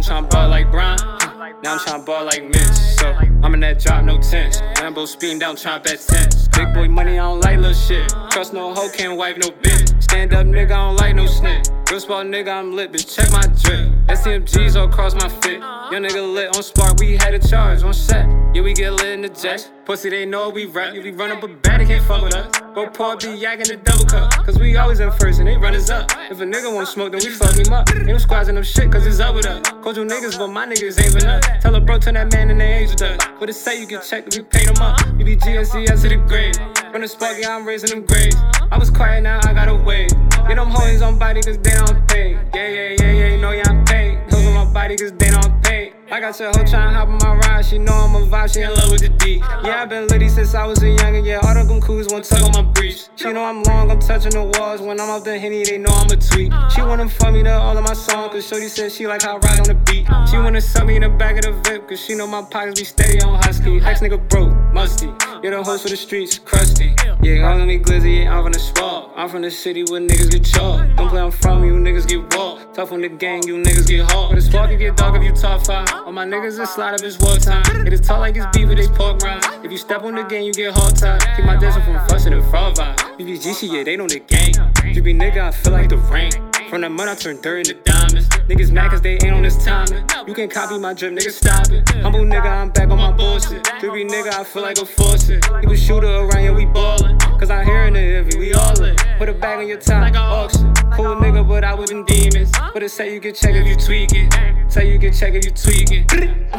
tryna ball like Brian. Now I'm tryna ball like Mitch. So I'm in that drop, no tense. Lambo speeding down, tryna bet 10. Big boy money, I don't like little shit. Trust no hoe, can't wipe no bitch. Stand up nigga, I don't like no snitch. Real spot nigga, I'm lit, bitch, check my drip. STMGs all across my fit. Young nigga lit on spark, we had a charge on set. Yeah, we get lit in the jets. Pussy, they know we rap. Yeah, we run up a bat, they can't fuck with us. Go pour, be yakking the double cup. Cause we always in first and they run us up. If a nigga won't smoke, then we fuck him up. Ain't no squads in them shit, cause it's up with us. Called you niggas, but my niggas ain't been up. Tell a bro, turn that man in the age with us. What it say, you can check that we paid them up. We be GSCS to the grave. From the spark, yeah, I'm raising them grades. I was quiet, now I gotta wait. Get them homies on body, cause they don't pay. Yeah, know yeah, I'm paid. Hills on my body, cause they don't pay. I got your hoe tryna hop on my ride. She know I'm a vibe, she in love with the D. Yeah, I been litty since I was a youngin'. Yeah, all of them coos won't tug on my breech. She know I'm long, I'm touching the walls. When I'm off the Henny, they know I'm a tweak. She wanna fuck me to all of my songs, cause Shorty said she like how I ride on the beat. She wanna suck me in the back of the VIP, cause she know my pockets be steady on husky. Ex nigga broke, musty. Yeah, the host for the streets, crusty. Yeah, calling me glizzy, yeah, I'm from the spot. I'm from the city where niggas get chalked. Don't play I'm from, you niggas get walked. Tough on the gang, you niggas get hard. But the spark can get dark if you top 5. All my niggas is slide if it's war time. It is tall like it's beef, but they pork rinds. If you step on the game, you get hard time. Keep my dancing from fussing and fraud vibe. BBG shit, yeah, they know the game. GB nigga, I feel like the rain. From the mud, I turn dirt into diamonds. Niggas mad cause they ain't on this timing. You can copy my drip, nigga, stop it. Humble nigga, I'm back on my bullshit. GB nigga, I feel like a faucet. You a shooter around, yeah, we ballin'. Cause I'm here in the heavy, we all in. Put a bag on your top, like an auction. Cool nigga, but I with them demons. But it say you can check if you tweak it. Say you can check if you tweak it.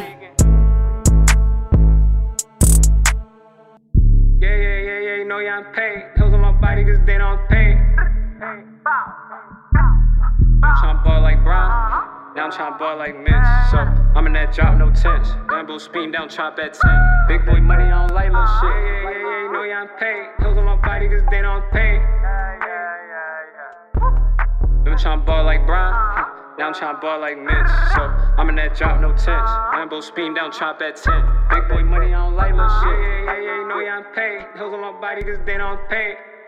Yeah, know yeah, I'm paid. Hills on my body cause they don't pay. I'm tryna ball like Brian. Now I'm tryna ball like Mitch. So I'm in that drop, no tense. Lambo speeding down, chop at 10. Big boy money, I don't like little shit. Yeah, know yeah, I'm paid. Hills on my body cause they don't pay. I'm tryna ball like Brian. Now I'm tryna ball like Mitch. So I'm in that drop, no tense. Lambo speeding down, chop at 10. Big boy money, I don't like little shit. Yeah, know yeah, I'm paid. Hills on my body cause they don't pay.